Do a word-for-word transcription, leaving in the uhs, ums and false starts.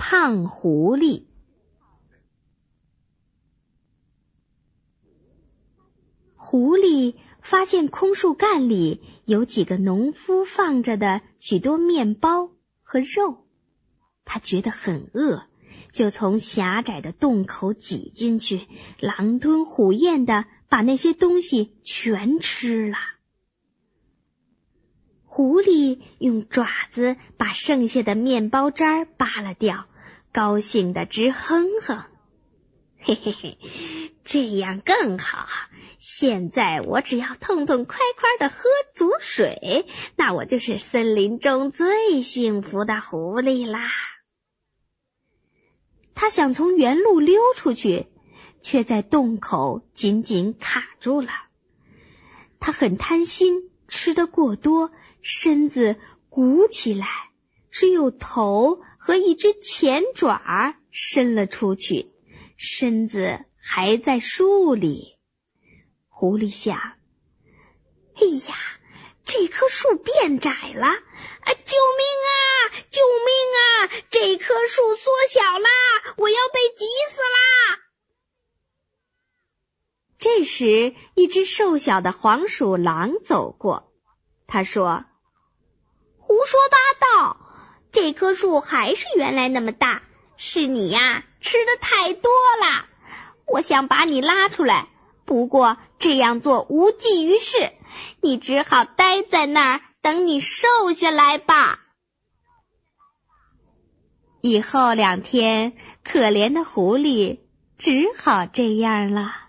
胖狐狸。狐狸发现空树干里有几个农夫放着的许多面包和肉，他觉得很饿，就从狭窄的洞口挤进去，狼吞虎咽地把那些东西全吃了。狐狸用爪子把剩下的面包渣儿扒了掉，高兴得直哼哼。嘿嘿嘿，这样更好，现在我只要痛痛快快地喝足水，那我就是森林中最幸福的狐狸啦。他想从原路溜出去，却在洞口紧紧卡住了。他很贪心，吃得过多，身子鼓起来，只有头和一只前爪伸了出去，身子还在树里。狐狸想，哎呀，这棵树变窄了，啊，救命啊，救命啊，这棵树缩小啦，我要被挤死啦。这时，一只瘦小的黄鼠狼走过，他说，胡说八道，这棵树还是原来那么大，是你呀，吃的太多了，我想把你拉出来，不过这样做无济于事，你只好待在那儿，等你瘦下来吧。以后两天，可怜的狐狸只好这样了。